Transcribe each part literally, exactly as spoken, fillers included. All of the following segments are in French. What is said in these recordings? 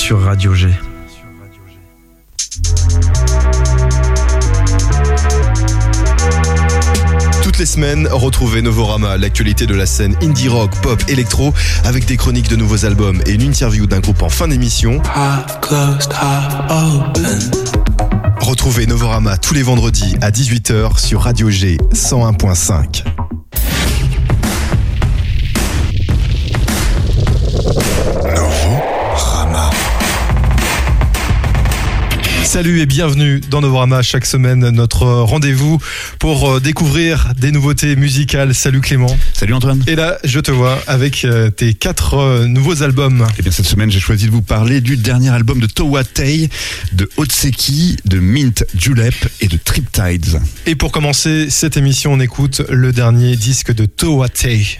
sur Radio G. Toutes les semaines, retrouvez Novorama, l'actualité de la scène indie rock, pop, électro, avec des chroniques de nouveaux albums et une interview d'un groupe en fin d'émission. Retrouvez Novorama tous les vendredis à dix-huit heures sur Radio G cent un point cinq. Salut et bienvenue dans Novorama. Chaque semaine, notre rendez-vous pour découvrir des nouveautés musicales. Salut Clément. Salut Antoine. Et là, je te vois avec tes quatre nouveaux albums. Et bien cette semaine, j'ai choisi de vous parler du dernier album de Towatay, de Otseki, de Mint Julep et de Triptides. Et pour commencer cette émission, on écoute le dernier disque de Towatay.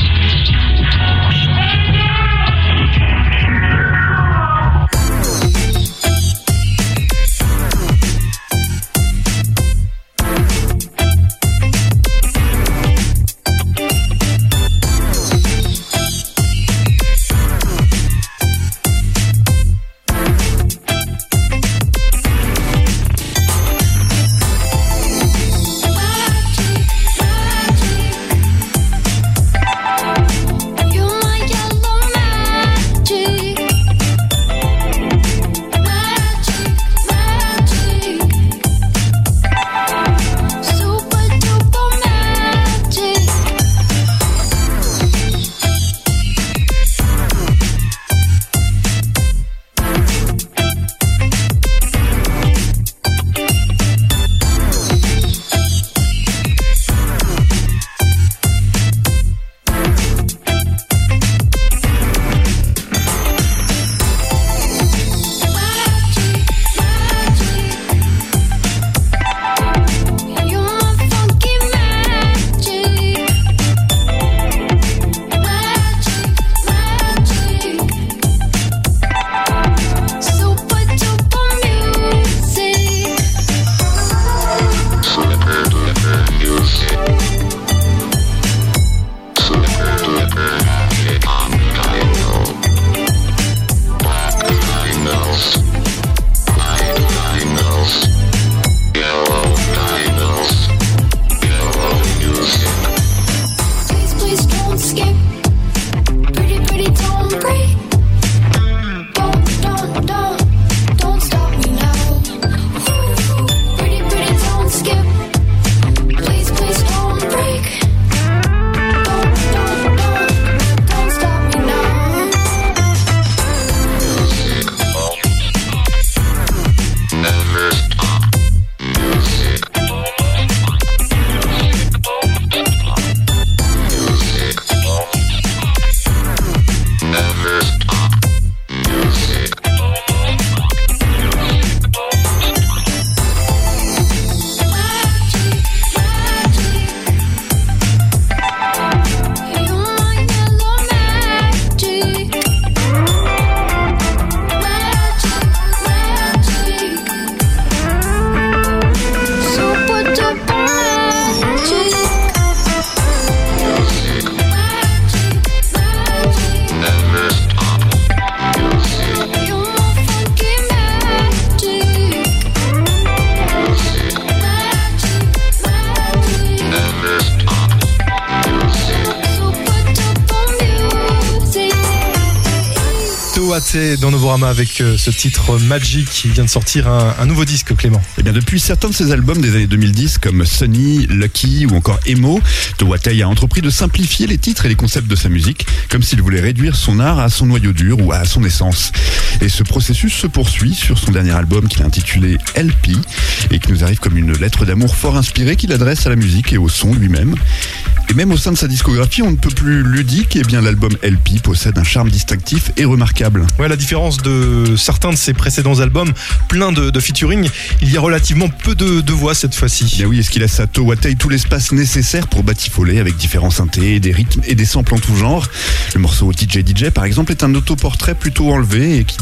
Dans Novorama avec ce titre Magic qui vient de sortir un, un nouveau disque, Clément. Et bien depuis certains de ses albums des années deux mille dix comme Sunny, Lucky ou encore Emo, Towatay a entrepris de simplifier les titres et les concepts de sa musique comme s'il voulait réduire son art à son noyau dur ou à son essence. Et ce processus se poursuit sur son dernier album qu'il a intitulé L P et qui nous arrive comme une lettre d'amour fort inspirée qu'il adresse à la musique et au son lui-même. Et même au sein de sa discographie, on ne peut plus ludique, et bien l'album L P possède un charme distinctif et remarquable. Ouais, à la différence de certains de ses précédents albums, plein de, de featuring, il y a relativement peu de, de voix cette fois-ci. Bien oui, est-ce qu'il laisse à Towatay tout l'espace nécessaire pour batifoler avec différents synthés, des rythmes et des samples en tout genre. Le morceau D J D J par exemple est un autoportrait plutôt enlevé et qui donne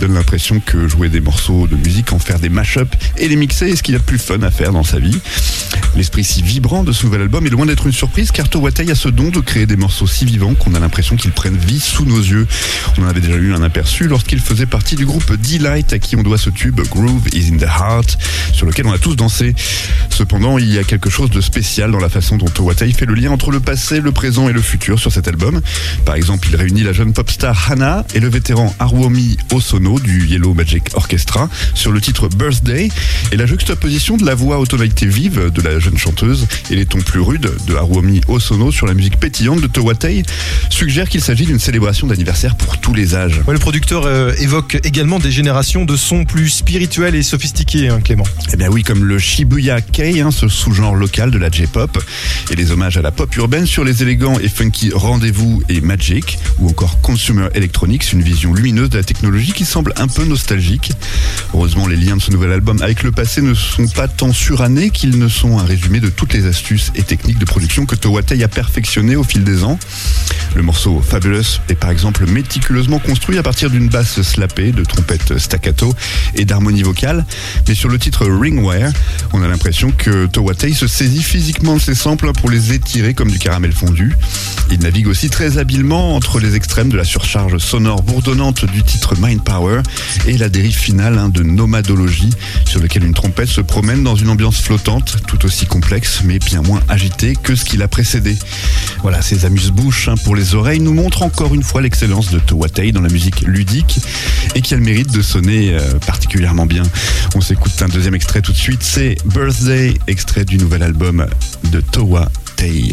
donne l'impression que jouer des morceaux de musique, en faire des mash-up et les mixer est ce qu'il y a de plus fun à faire dans sa vie. L'esprit si vibrant de ce nouvel album est loin d'être une surprise, car Towatay a ce don de créer des morceaux si vivants qu'on a l'impression qu'ils prennent vie sous nos yeux. On en avait déjà eu un aperçu lorsqu'il faisait partie du groupe D-Light, à qui on doit ce tube Groove is in the Heart, sur lequel on a tous dansé. Cependant, il y a quelque chose de spécial dans la façon dont Towatay fait le lien entre le passé, le présent et le futur sur cet album. Par exemple, il réunit la jeune pop star Hana et le vétéran Haruomi Hosono du Yellow Magic Orchestra sur le titre Birthday, et la juxtaposition de la voix aux tonalités vives de la jeune chanteuse et les tons plus rudes de Haruomi Hosono sur la musique pétillante de Towatay suggère qu'il s'agit d'une célébration d'anniversaire pour tous les âges. Ouais, le producteur euh, évoque également des générations de sons plus spirituels et sophistiqués, hein, Clément. Eh bien oui, comme le Shibuya Kei, hein, ce sous-genre local de la J-pop, et les hommages à la pop urbaine sur les élégants et funky Rendez-vous et Magic, ou encore Consumer Electronics, une vision lumineuse de la technologie qui semble un peu nostalgique. Heureusement, les liens de ce nouvel album avec le passé ne sont pas tant surannés qu'ils ne sont un résumé de toutes les astuces et techniques de production que Towatay a perfectionnées au fil des ans. Le morceau Fabulous est par exemple méticuleusement construit à partir d'une basse slappée, de trompettes staccato et d'harmonie vocale. Mais sur le titre Ringwire, on a l'impression que Towatay se saisit physiquement de ses samples pour les étirer comme du caramel fondu. Il navigue aussi très habilement entre les extrêmes de la surcharge sonore bourdonnante du titre Mind Power et la dérive finale hein, de Nomadologie, sur lequel une trompette se promène dans une ambiance flottante, tout aussi complexe mais bien moins agitée que ce qui l'a précédé. Voilà, ces amuse-bouches hein, pour les oreilles nous montrent encore une fois l'excellence de Towatay dans la musique ludique et qui a le mérite de sonner euh, particulièrement bien. On s'écoute un deuxième extrait tout de suite, c'est Birthday, extrait du nouvel album de Towatay.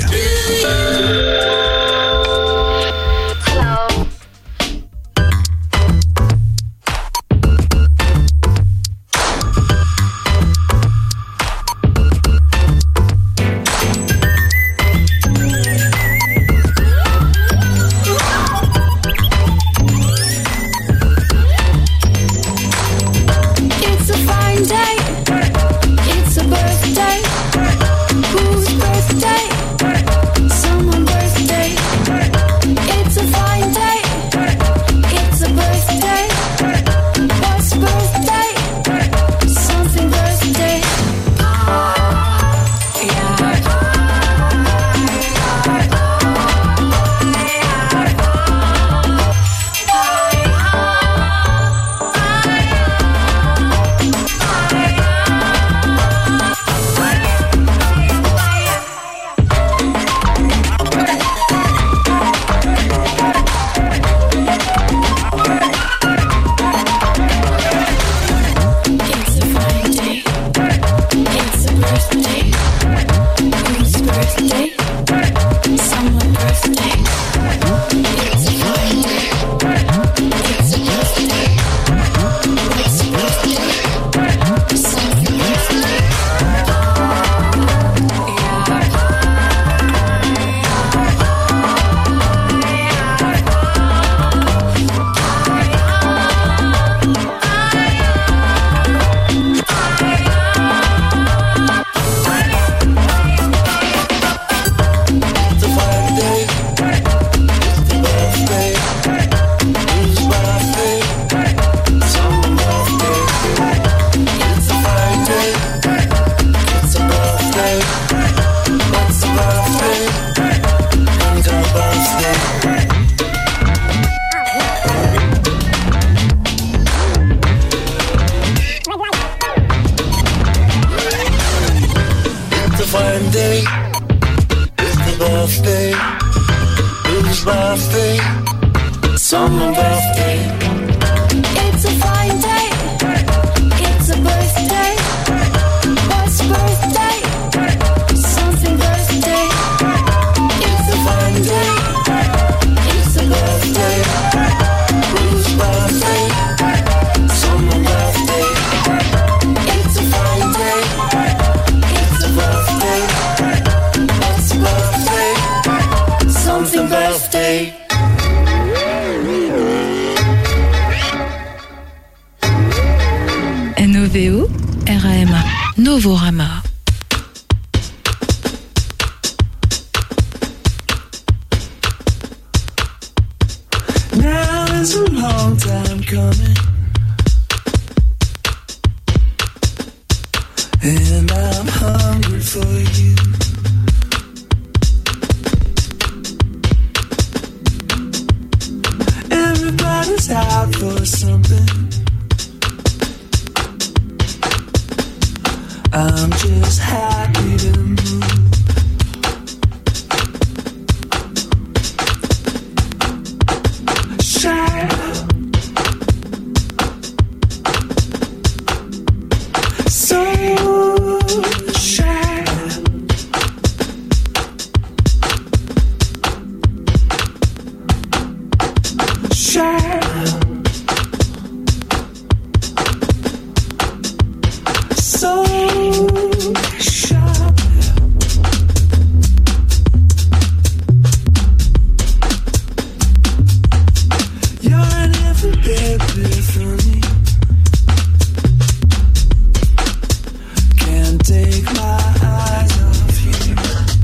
N O V O R A M A Novorama. Now is a long time coming. and I'm hungry for you. Everybody's out for something. I'm just happy to move. Shine. So shine. Shine. So sharp. You're an every baby for me. Can't take my eyes off you.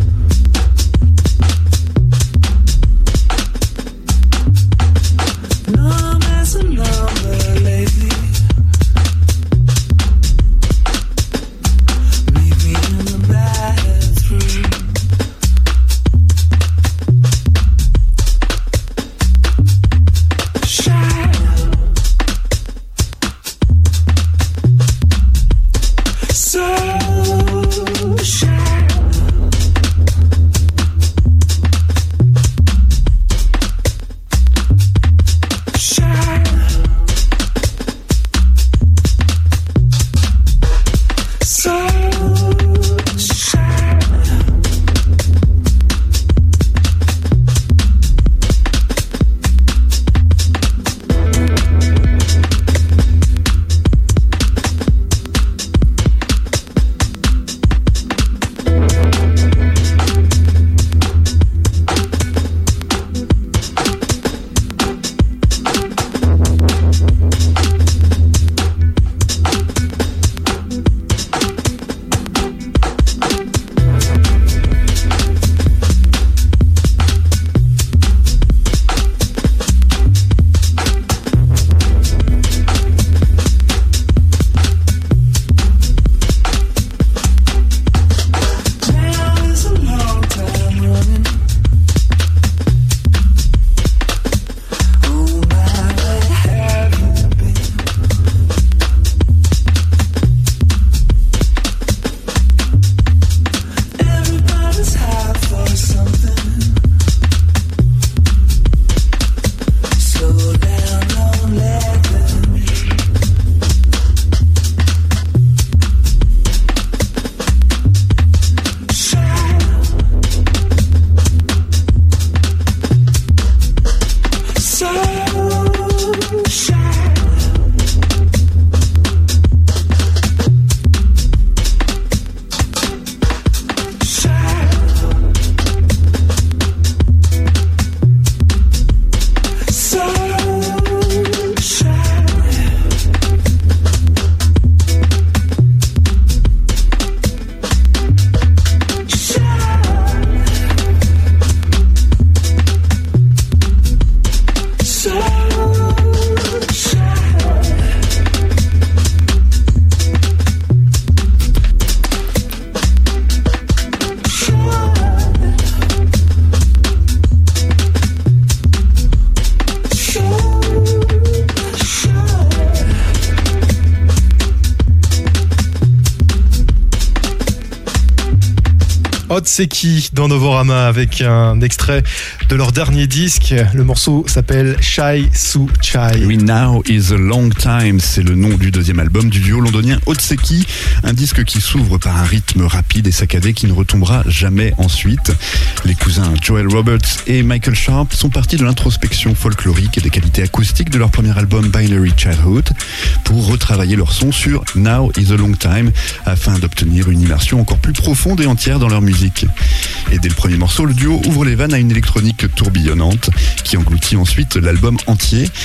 Numb as a number lately. Meet me in the bathroom. Shine. So shine. Shine. So shine. Now is a long time running. Oh my, where have you been? Everybody's high for something. Slow down, don't let them in. Shine. So shine. Shine. So shine. Shine. So shine. Otseki dans Novorama avec un extrait de leur dernier disque. Le morceau s'appelle Chai Su Chai. Oui, Now is a Long Time, c'est le nom du deuxième album du duo londonien Otseki, un disque qui s'ouvre par un rythme rapide et saccadé qui ne retombera jamais ensuite. Les cousins Joel Roberts et Michael Sharp sont partis de l'introspection folklorique et des qualités acoustiques de leur premier album Binary Childhood pour retravailler leur son sur Now is a Long Time afin d'obtenir une immersion encore plus profonde et entière dans leur musique. Et dès le premier morceau, le duo ouvre les vannes à une électronique tourbillonnante qui engloutit ensuite l'album entier.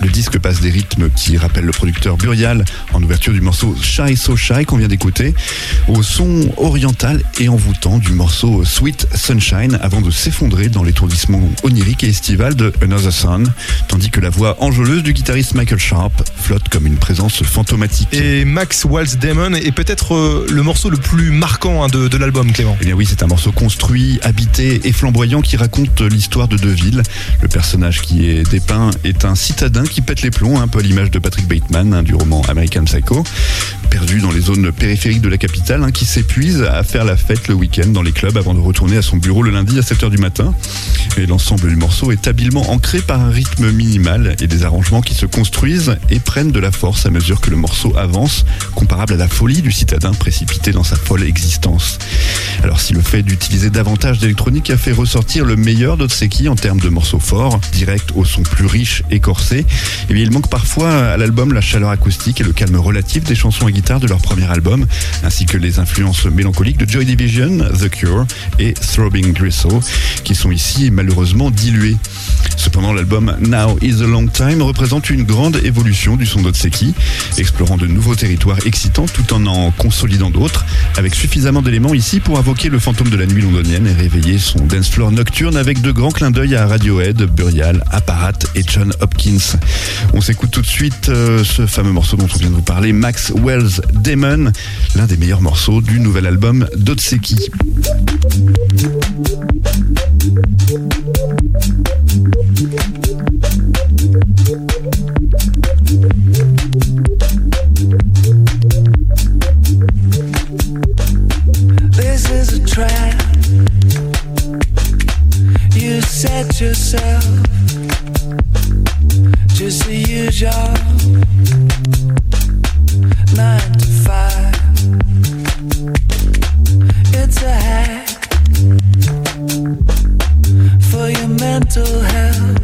Le disque passe des rythmes qui rappellent le producteur Burial en ouverture du morceau Shy So Shy qu'on vient d'écouter, au son oriental et envoûtant du morceau Sweet Sunshine avant de s'effondrer dans l'étourdissement onirique et estival de Another Sun, tandis que la voix enjôleuse du guitariste Michael Sharp flotte comme une présence fantomatique. Et Max Wells Demon est peut-être euh, le morceau le plus marquant hein, de, de l'album, Clément. Eh bien oui, c'est un morceau construit, habité et flamboyant qui raconte l'histoire de deux villes. Le personnage qui est dépeint est un citadin qui pète les plombs, un peu à l'image de Patrick Bateman hein, du roman American Psycho, perdu dans les zones périphériques de la capitale, hein, qui s'épuise à faire la fête le week-end dans les clubs avant de retourner à son bureau le lundi à sept heures du matin. Et l'ensemble du morceau est habilement ancré par un rythme minimal et des arrangements qui se construisent et prennent de la force à mesure que le morceau avance, comparable à la folie du citadin précipité dans sa folle existence. Alors si le fait d'utiliser davantage d'électronique a fait ressortir le meilleur d'Otseki en termes de morceaux forts, directs au son plus riche et corsé, eh bien il manque parfois à l'album la chaleur acoustique et le calme relatif des chansons à guitare de leur premier album, ainsi que les influences mélancoliques de Joy Division, The Cure et Throbbing Gristle, qui sont ici malheureusement diluées. Cependant, l'album Now Is a Long Time représente une grande évolution du son d'Otseki, explorant de nouveaux territoires excitants tout en en consolidant d'autres, avec suffisamment d'éléments ici pour invoquer le fantôme de la nuit londonienne et réveiller son dance floor nocturne avec de grands clins d'œil à Radiohead, Burial, Apparat et John Hopkins. On s'écoute tout de suite euh, ce fameux morceau dont on vient de vous parler, Max Wells Demon, l'un des meilleurs morceaux du nouvel album d'Otseki. This is a trap. You set yourself just to use your nine to five. It's a hack for your mental health.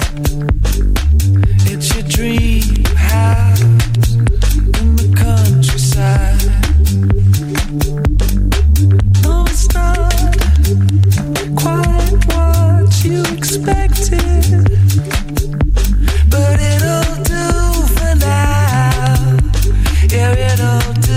It's your dream house in the countryside. No, it's not quite what you expected, but it'll do for now. Yeah, it'll do.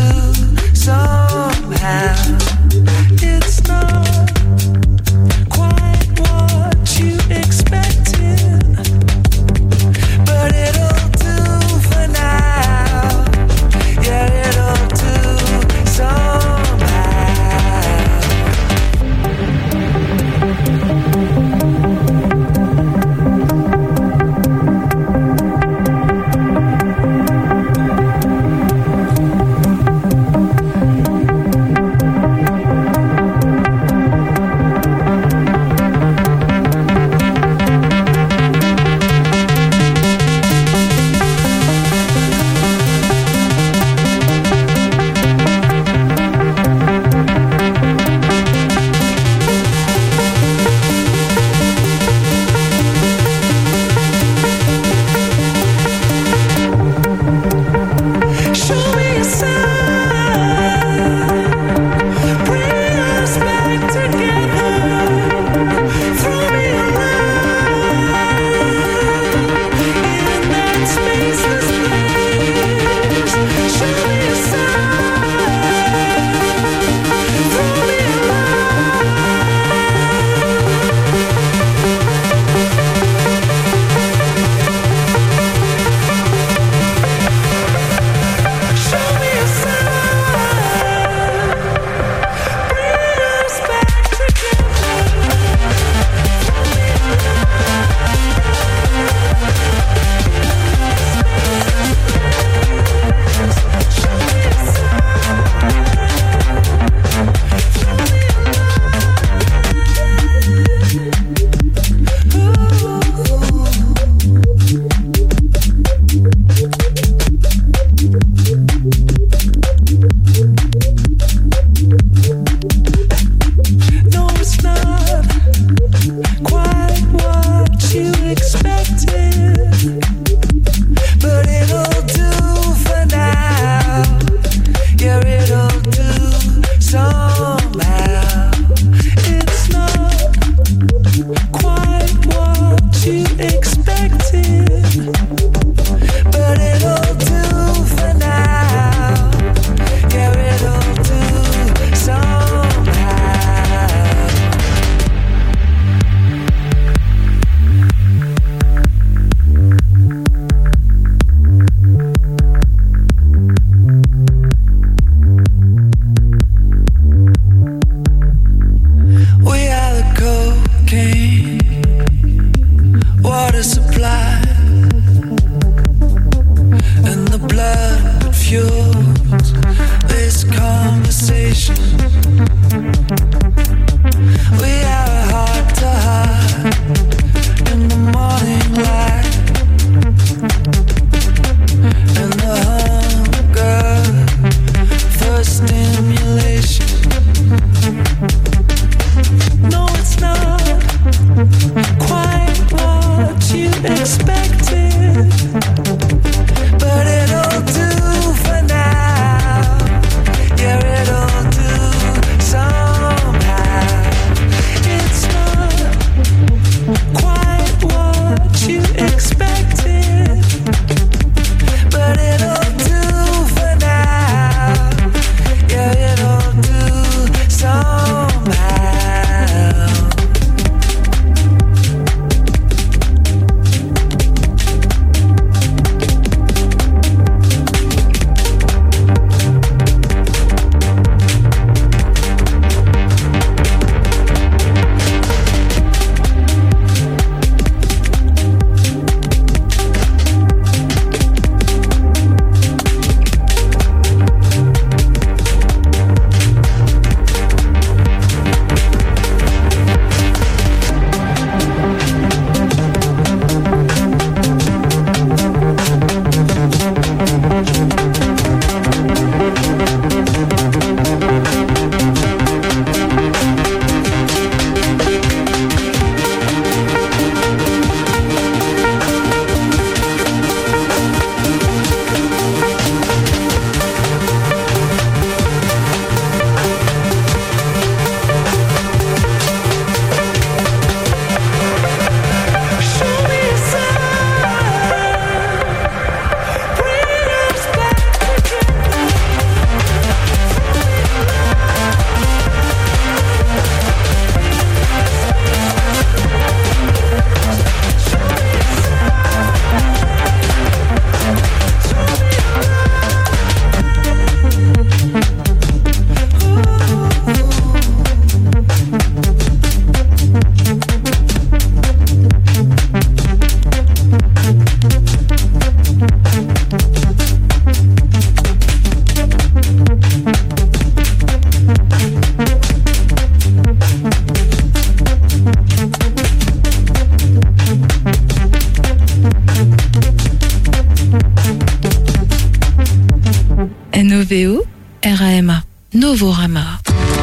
N O V O R A M A. Novorama.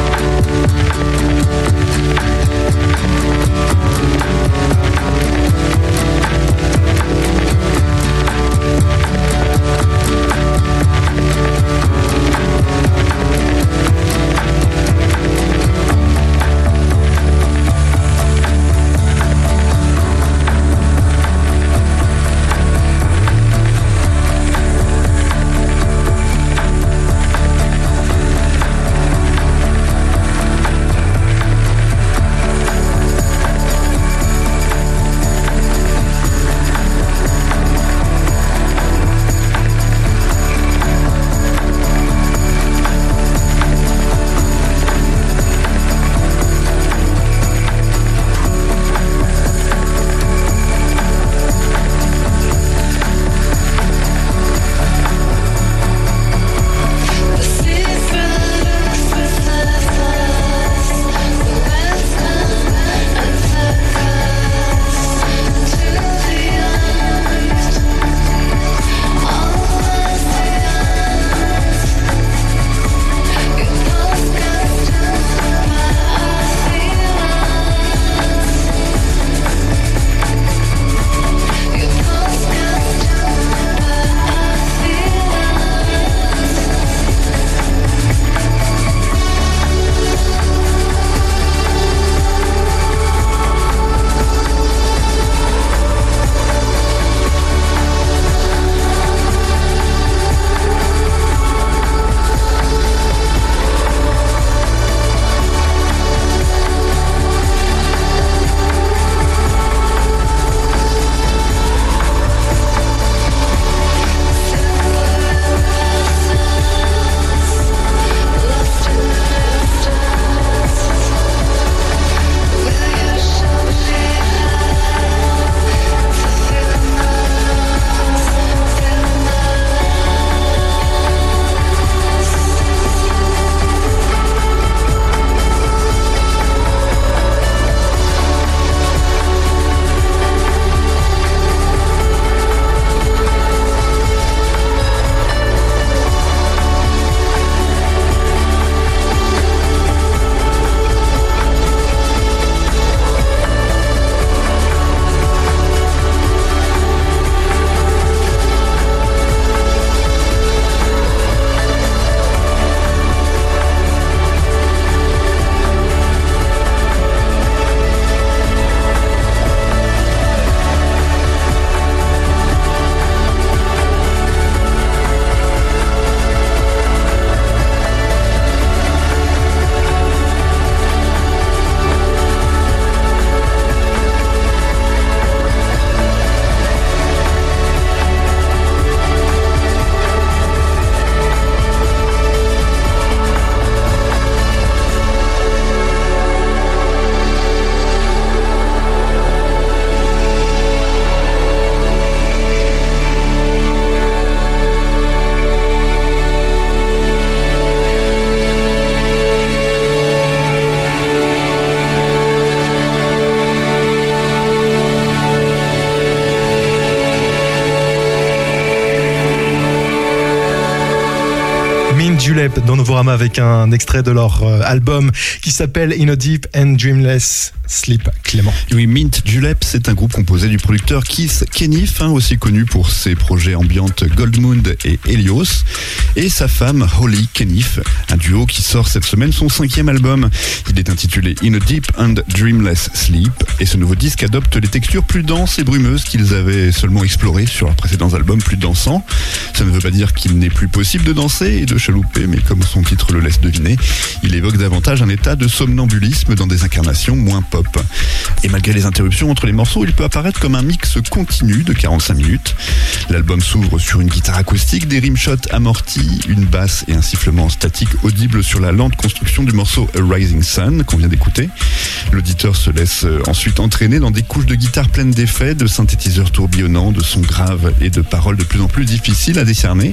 Julep dans Novorama avec un extrait de leur euh, album qui s'appelle In a Deep and Dreamless Sleep. Clément. Oui, Mint Julep, c'est un groupe composé du producteur Keith Kenniff, hein, aussi connu pour ses projets ambiantes Goldmoon et Helios, et sa femme Holly Kenniff, un duo qui sort cette semaine son cinquième album. Il est intitulé In a Deep and Dreamless Sleep, et ce nouveau disque adopte les textures plus denses et brumeuses qu'ils avaient seulement explorées sur leurs précédents albums plus dansants. Ça ne veut pas dire qu'il n'est plus possible de danser et de chalouper, mais comme son titre le laisse deviner, il évoque davantage un état de somnambulisme dans des incarnations moins pop. Et malgré les interruptions entre les morceaux, il peut apparaître comme un mix continu de quarante-cinq minutes. L'album s'ouvre sur une guitare acoustique, des rimshots amortis, une basse et un sifflement statique audible sur la lente construction du morceau A Rising Sun qu'on vient d'écouter. L'auditeur se laisse ensuite entraîner dans des couches de guitare pleines d'effets, de synthétiseurs tourbillonnants, de sons graves et de paroles de plus en plus difficiles à décerner.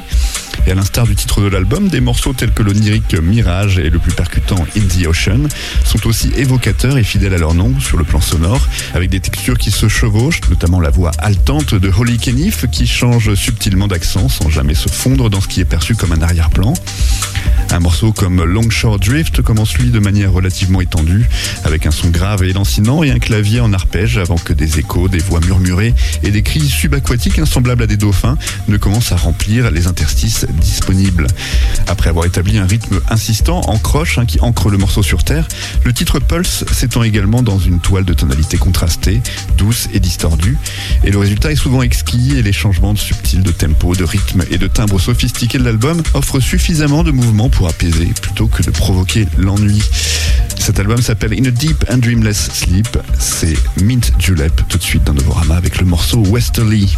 Et à l'instar du titre de l'album, des morceaux tels que l'onirique Mirage et le plus percutant In the Ocean sont aussi évocateurs et fidèles à leur nom sur le plan sonore, avec des textures qui se chevauchent, notamment la voix haletante de Holly Kniff qui change subtilement d'accent sans jamais se fondre dans ce qui est perçu comme un arrière-plan. Un morceau comme Longshore Drift commence lui de manière relativement étendue, avec un son grave et lancinant et un clavier en arpège avant que des échos, des voix murmurées et des cris subaquatiques insemblables à des dauphins ne commencent à remplir les interstices disponibles. Après avoir établi un rythme insistant, en croche, hein, qui ancre le morceau sur terre, le titre Pulse s'étend également dans une toile de tonalité contrastée, douce et distordue, et le résultat est souvent exquis et les changements subtils de tempo, de rythme et de timbre sophistiqués de l'album offrent suffisamment de mouvements pour apaiser plutôt que de provoquer l'ennui. Cet album s'appelle In a Deep and Dreamless Sleep, c'est Mint Julep tout de suite dans Novorama avec le morceau Westerly.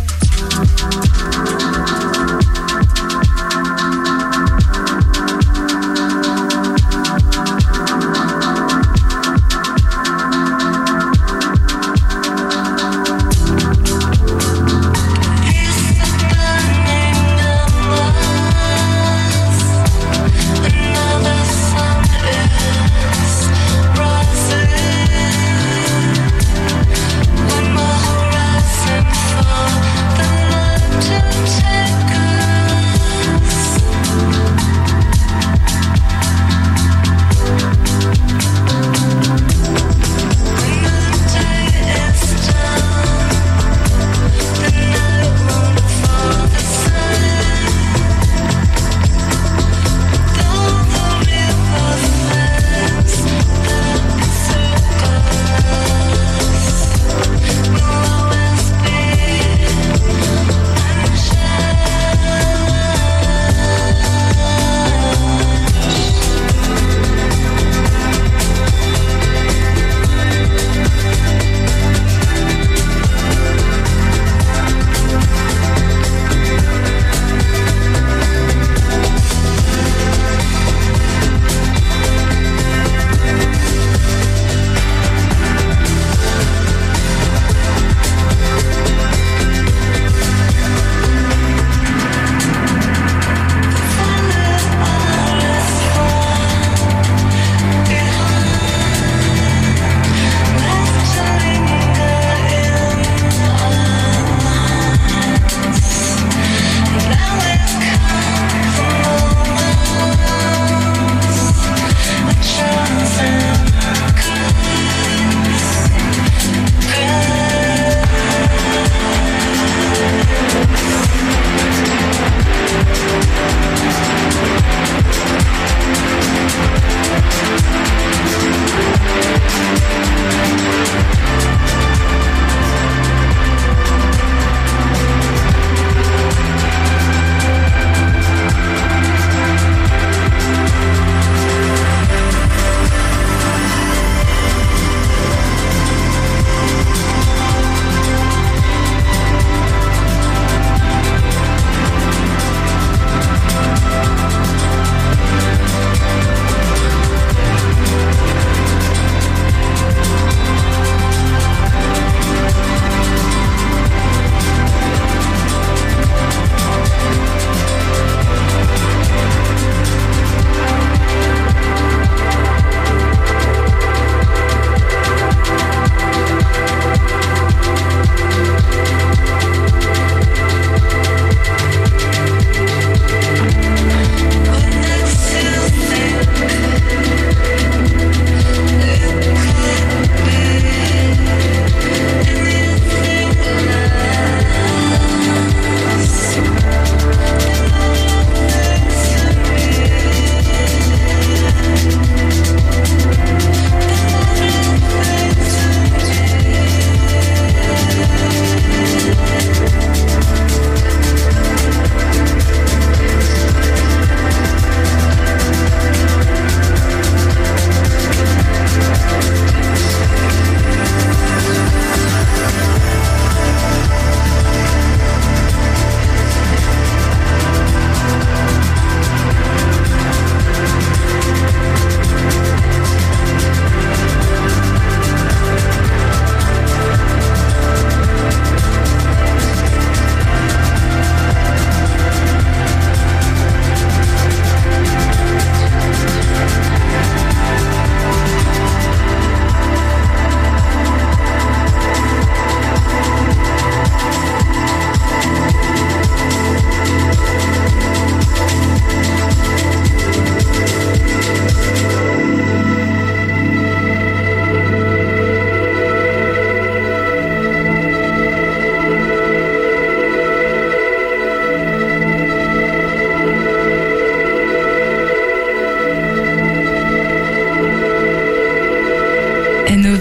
When my horizon for the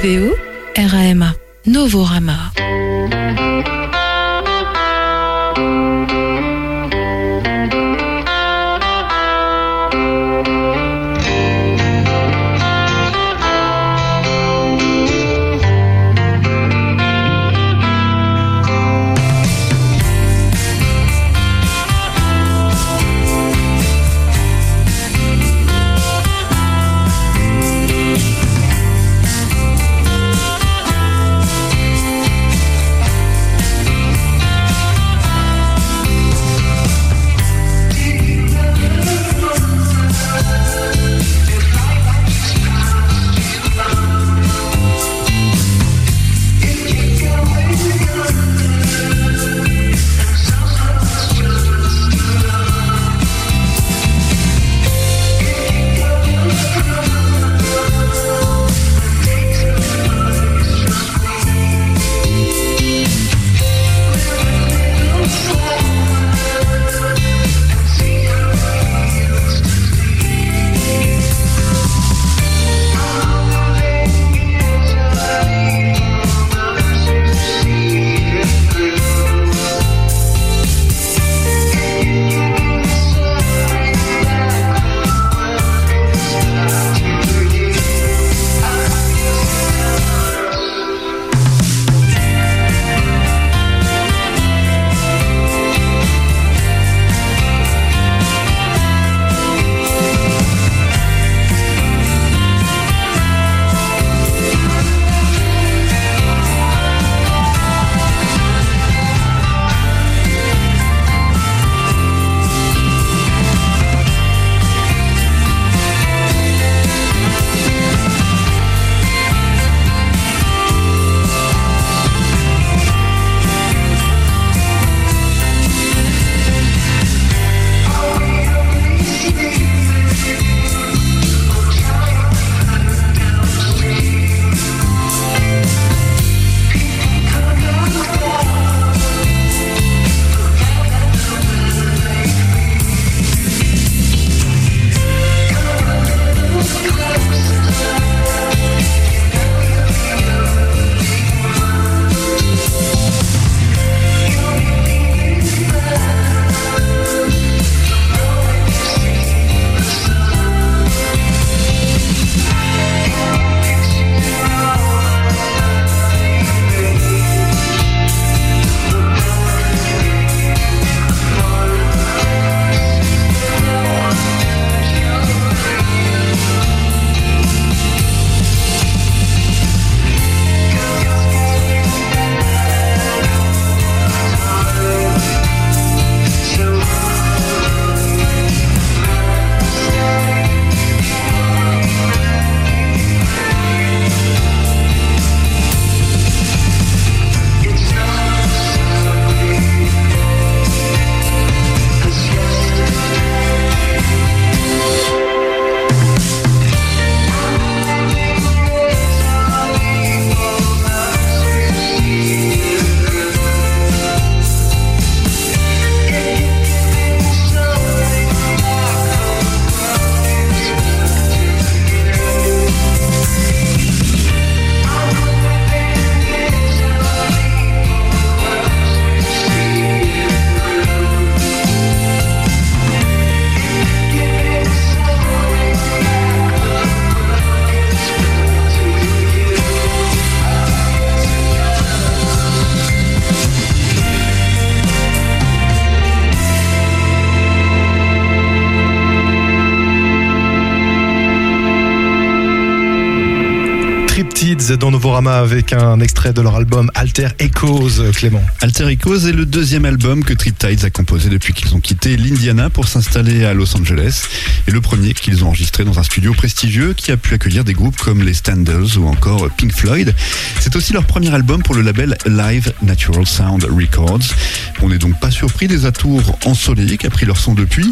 V O R A M A, Novorama. Kids dans Novorama avec un extrait de leur album Alter Echoes, Clément. Alter Echoes est le deuxième album que Triptides a composé depuis qu'ils ont quitté l'Indiana pour s'installer à Los Angeles, et le premier qu'ils ont enregistré dans un studio prestigieux qui a pu accueillir des groupes comme les Standards ou encore Pink Floyd. C'est aussi leur premier album pour le label Live Natural Sound Records. On n'est donc pas surpris des atours ensoleillés qu'a pris leur son depuis.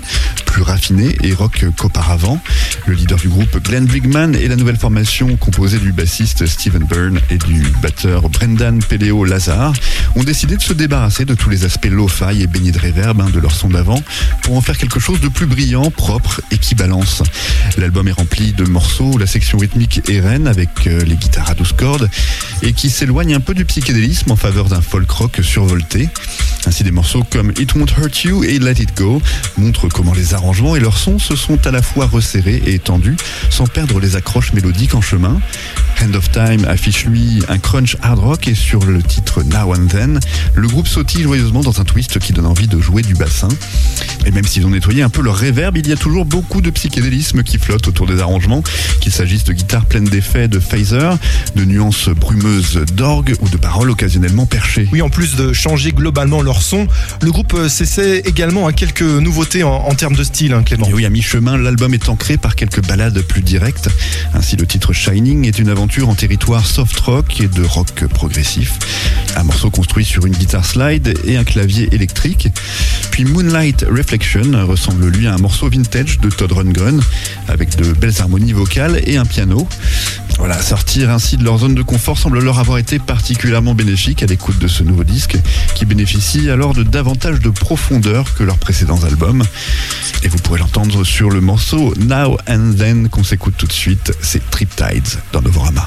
plus raffiné et rock qu'auparavant. Le leader du groupe, Glenn Brigman, et la nouvelle formation composée du bassiste Steven Byrne et du batteur Brendan Peleo Lazar ont décidé de se débarrasser de tous les aspects lo-fi et baignés de reverb hein, de leur son d'avant pour en faire quelque chose de plus brillant, propre et qui balance. L'album est rempli de morceaux où la section rythmique est reine avec euh, les guitares à douze cordes et qui s'éloigne un peu du psychédélisme en faveur d'un folk rock survolté. Ainsi, des morceaux comme It Won't Hurt You et Let It Go montrent comment les arrangements et leurs sons se sont à la fois resserrés et étendus sans perdre les accroches mélodiques en chemin. End of Time affiche lui un crunch hard rock et sur le titre Now and Then, le groupe sautille joyeusement dans un twist qui donne envie de jouer du bassin. Et même s'ils ont nettoyé un peu leur reverb, il y a toujours beaucoup de psychédélisme qui flotte autour des arrangements, qu'il s'agisse de guitares pleines d'effets de phaser, de nuances brumeuses d'orgue ou de paroles occasionnellement perchées. Oui, en plus de changer globalement leur son, le groupe s'essaie également à quelques nouveautés en, en termes de style, hein, Clément. Et oui, à mi-chemin, l'album est ancré par quelques ballades plus directes. Ainsi, le titre Shining est une aventure en territoire soft rock et de rock progressif. Un morceau construit sur une guitare slide et un clavier électrique. Puis Moonlight Reflection ressemble lui à un morceau vintage de Todd Rundgren avec de belles harmonies vocales et un piano. Voilà, sortir ainsi de leur zone de confort semble leur avoir été particulièrement bénéfique à l'écoute de ce nouveau disque qui bénéficie alors de davantage de profondeur que leurs précédents albums. Et vous pourrez l'entendre sur le morceau Now and Then qu'on s'écoute tout de suite, c'est Triptides dans Novorama.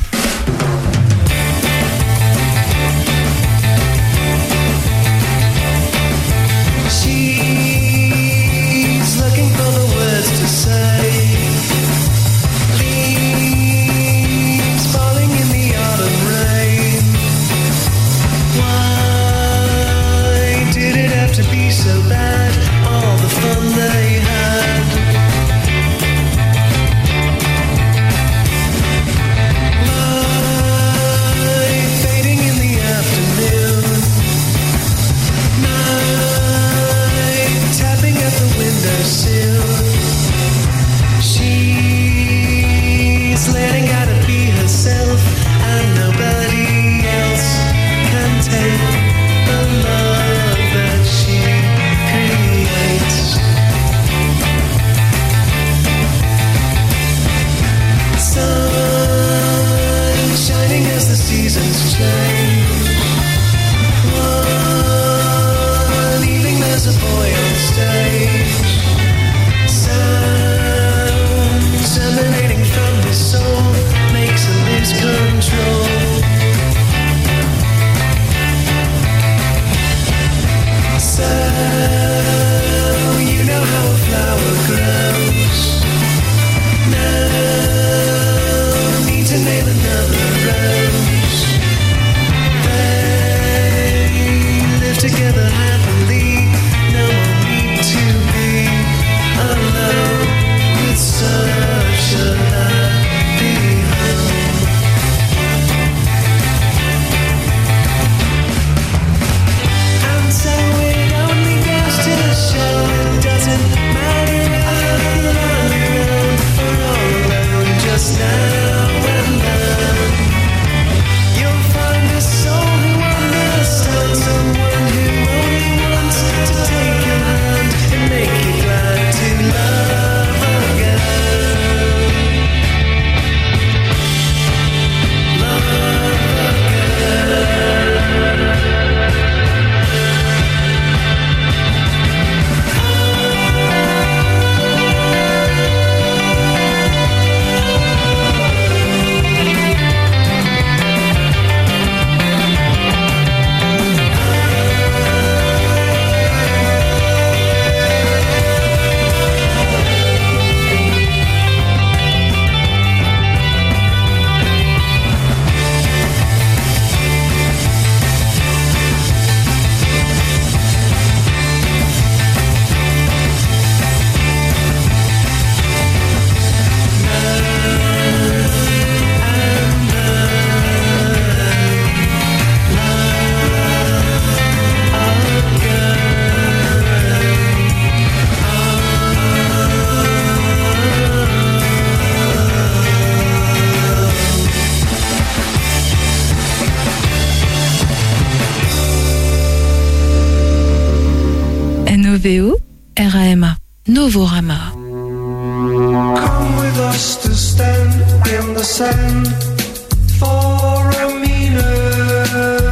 N O V O R A M A Novorama. Come with us to stand in the sand for a minute.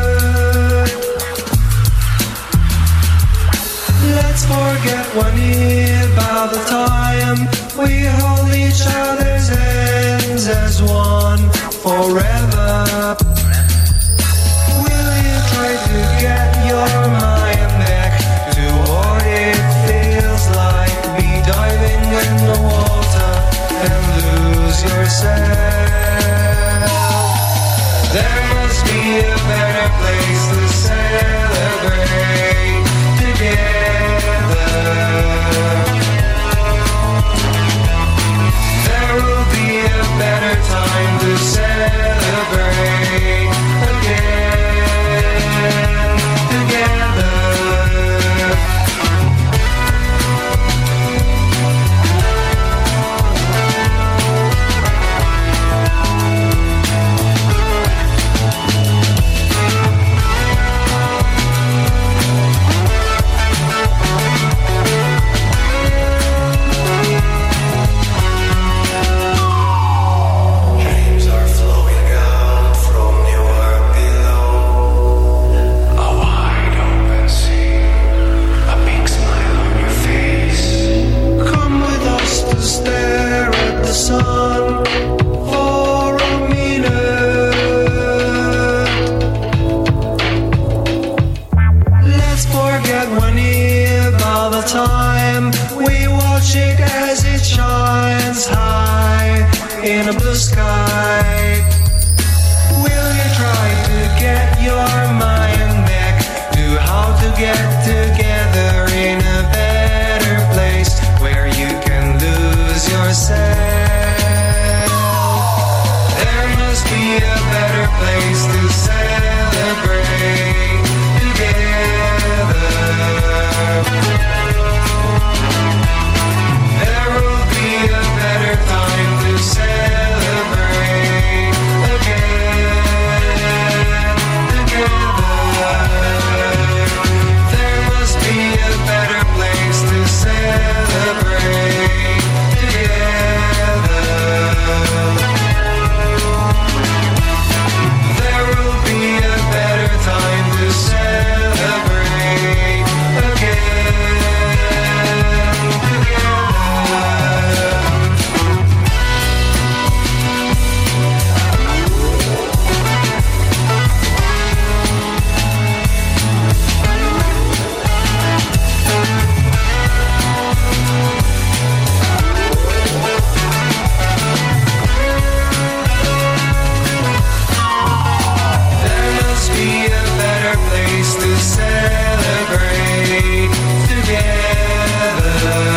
Let's forget one year about the time we hold each other's hands as one forever. Will you try to get your mind back to what it feels like? Be diving in the water and lose yourself. There must be a better place to celebrate together. There will be a better time to celebrate again together. Dreams are flowing out from your pillow. A wide open sea, a big smile on your face. Come with us to stare at the sun for a minute. Let's forget one year about the time we watch it as it shines high in a blue sky. Will you try to get your mind back to how to get together in a better place where you can lose yourself? There must be a better place to celebrate together. There will be a better time to celebrate again together. There must be a better place to celebrate together. There will be a better time to celebrate again together. There must be a better place to celebrate together.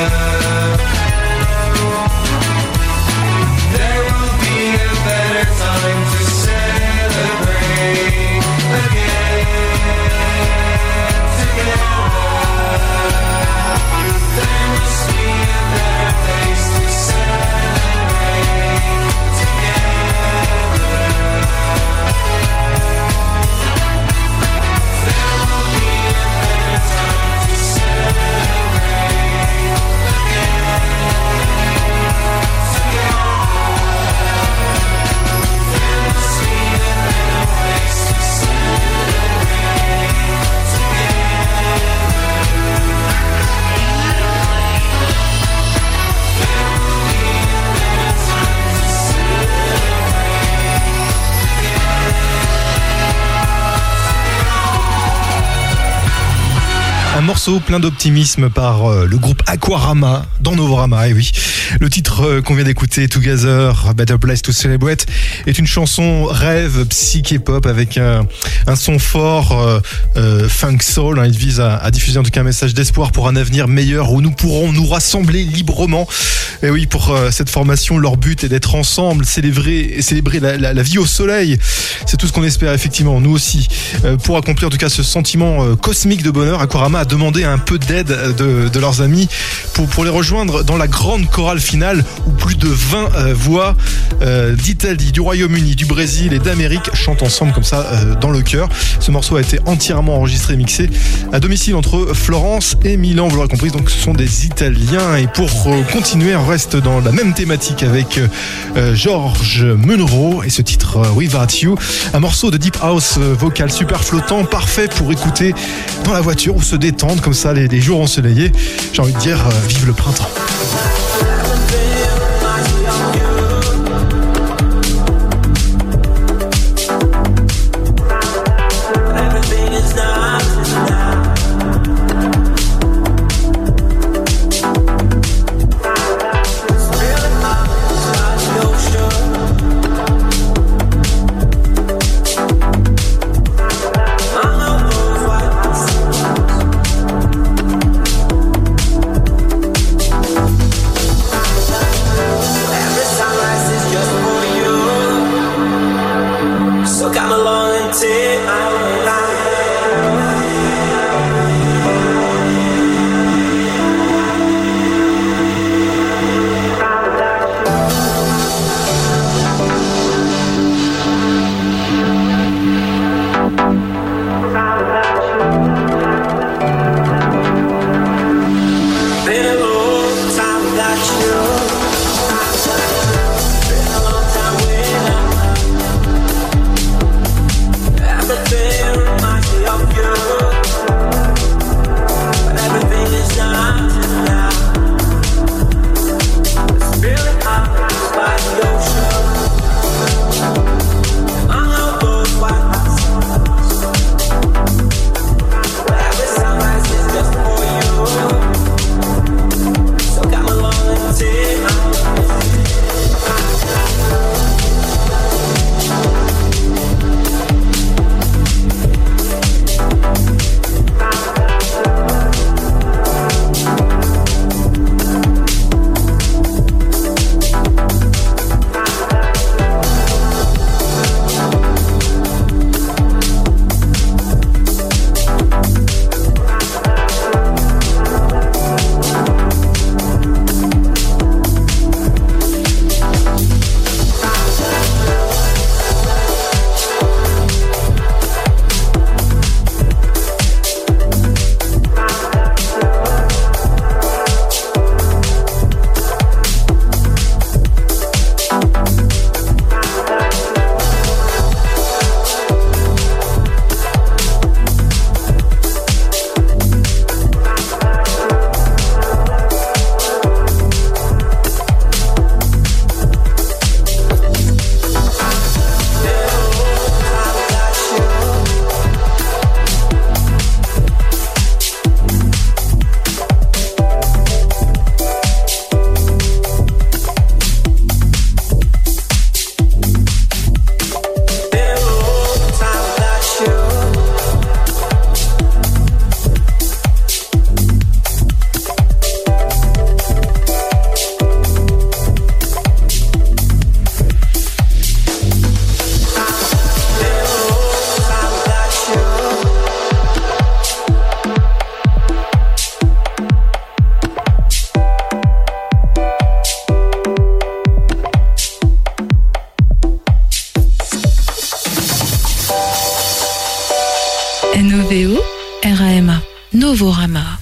There will be a better time to celebrate again together. There must be a better place to celebrate together. There will be a better time to celebrate again together. There must be a better place to celebrate Un morceau plein d'optimisme par euh, le groupe Aquarama dans Novorama. Et oui, le titre euh, qu'on vient d'écouter, Together, A Better Place to Celebrate, est une chanson rêve psyché pop avec un, un son fort euh, euh, funk soul. Hein. Il vise à, à diffuser en tout cas un message d'espoir pour un avenir meilleur où nous pourrons nous rassembler librement. Et oui, pour euh, cette formation, leur but est d'être ensemble, célébrer, célébrer la, la, la vie au soleil. C'est tout ce qu'on espère effectivement, nous aussi. Euh, pour accomplir en tout cas ce sentiment euh, cosmique de bonheur, Aquarama a demandé demander un peu d'aide de, de leurs amis pour, pour les rejoindre dans la grande chorale finale où plus de vingt euh, voix euh, d'Italie, du Royaume-Uni, du Brésil et d'Amérique chantent ensemble comme ça euh, dans le chœur. Ce morceau a été entièrement enregistré et mixé à domicile entre Florence et Milan, vous l'aurez compris, donc ce sont des Italiens. Et pour euh, continuer, on reste dans la même thématique avec euh, George Munro et ce titre euh, Without You, un morceau de deep house euh, vocal super flottant, parfait pour écouter dans la voiture ou se détendre comme ça les, les jours ensoleillés. J'ai envie de dire euh, vive le printemps. N O V O R A M A Novorama.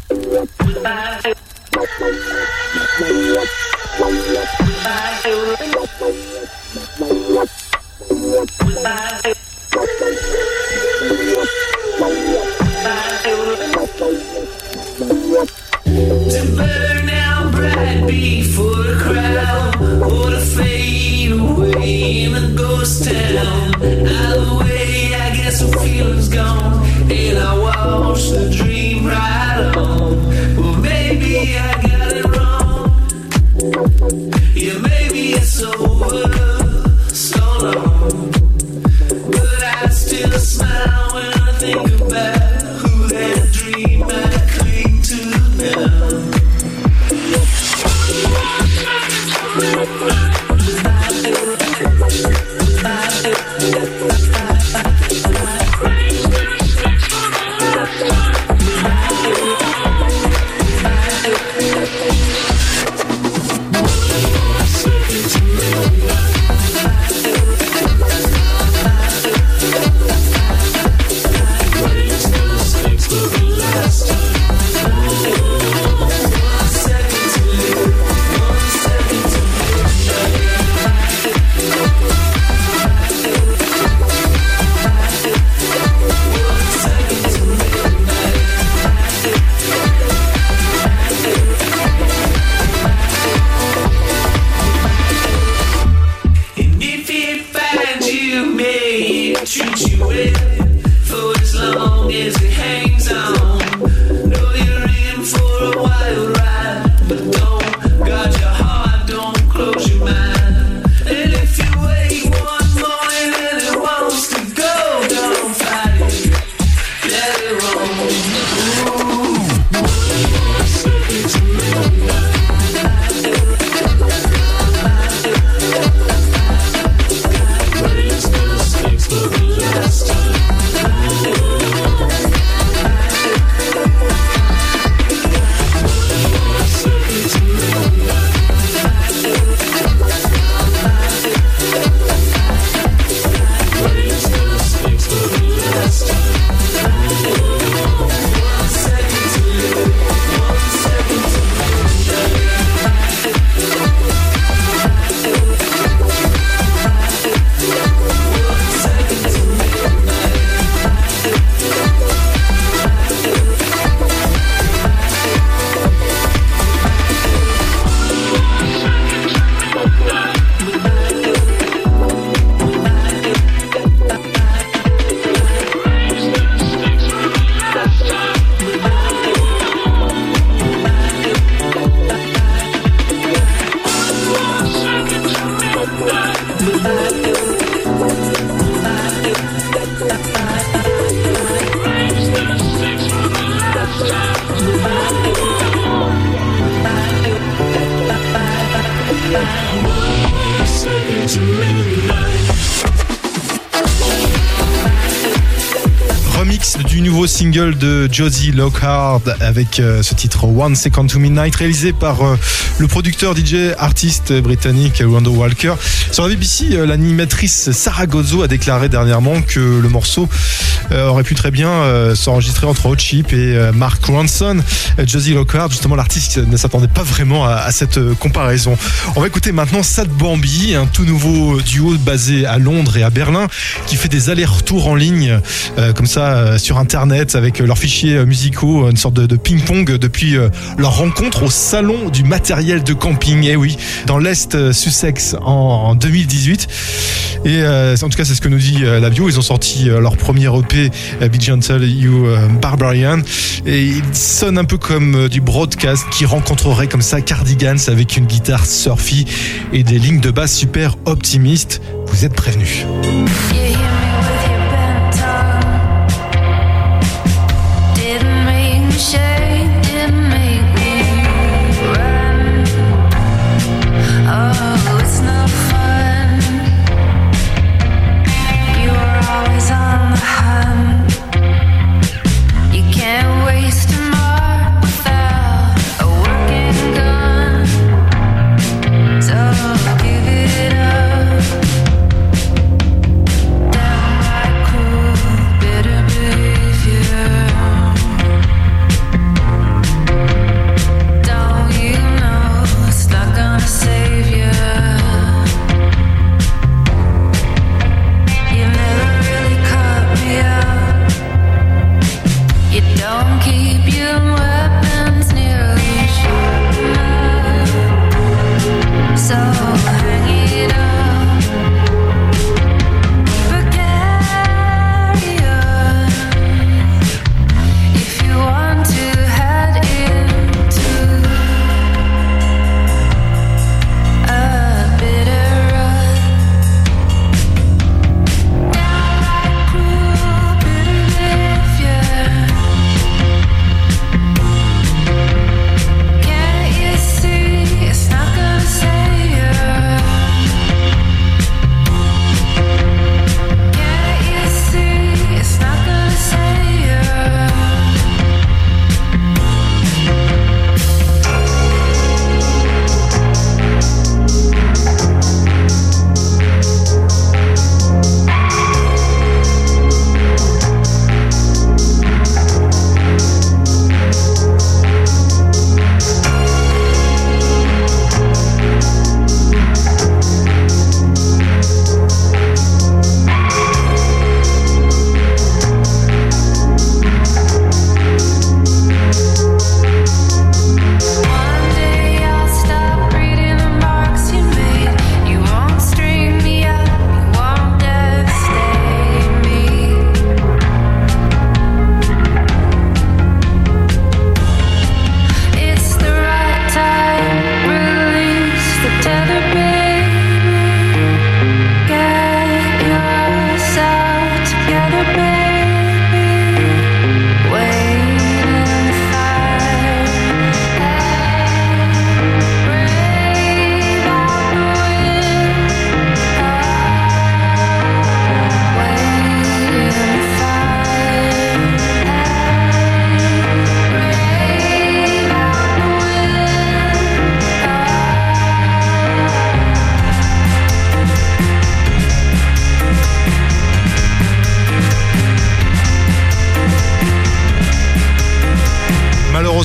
To burn out bright before the crowd, or to fade away in a ghost town. Either way, I guess the feeling's gone, and I watch the dream right on. Well, maybe I got it wrong. Yeah, maybe it's over so long, but I still smile when I think about who that dream I cling to now. I, I, I, I, Remix du nouveau single de Josie Lockhart avec euh, ce titre One Second to Midnight, réalisé par euh, le producteur D J artiste britannique Rondo Walker. Sur la B B C, euh, l'animatrice Sarah Gozzo a déclaré dernièrement que le morceau euh, aurait pu très bien euh, s'enregistrer entre Hot Chip et euh, Mark Ronson. Euh, Josie Lockhart, justement, l'artiste ne s'attendait pas vraiment à, à cette euh, comparaison. On va écouter maintenant Sad Bambi, un tout nouveau duo basé à Londres et à Berlin qui fait des allers-retours en ligne euh, comme ça euh, sur internet avec leurs fichiers euh, musicaux, une sorte de, de ping-pong depuis euh, leur rencontre au salon du matériel de camping. Et oui, dans l'Est euh, Sussex en, en deux mille dix-huit. Et euh, en tout cas, c'est ce que nous dit euh, la bio. Ils ont sorti euh, leur premier E P, euh, Be Gentle You euh, Barbarian, et il sonne un peu comme euh, du broadcast qui rencontrerait comme ça Cardigans avec une guitare surfy et des lignes de basse super optimistes. Vous êtes prévenus. Down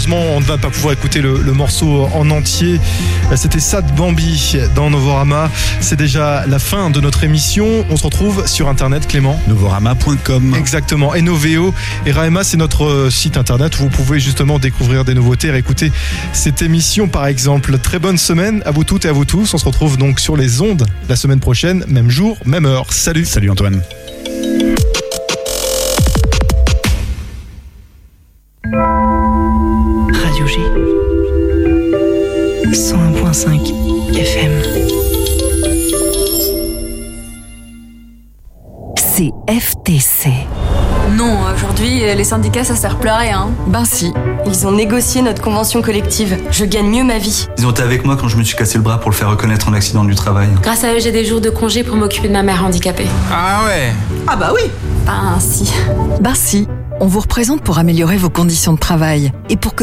malheureusement, on ne va pas pouvoir écouter le, le morceau en entier. C'était Sad Bambi dans Novorama. C'est déjà la fin de notre émission. On se retrouve sur Internet, Clément. Novorama point com. Exactement. Et Novéo et Raema, c'est notre site Internet où vous pouvez justement découvrir des nouveautés, réécouter cette émission par exemple. Très bonne semaine à vous toutes et à vous tous. On se retrouve donc sur les ondes la semaine prochaine, même jour, même heure. Salut. Salut Antoine. Radio G. cent un virgule cinq F M. C'est F T C. Non, aujourd'hui, les syndicats, ça sert plus à rien. Ben si, ils ont négocié notre convention collective. Je gagne mieux ma vie. Ils ont été avec moi quand je me suis cassé le bras pour le faire reconnaître en accident du travail. Grâce à eux, j'ai des jours de congé pour m'occuper de ma mère handicapée. Ah ouais. Ah bah oui. Ben si. Ben si, on vous représente pour améliorer vos conditions de travail et pour que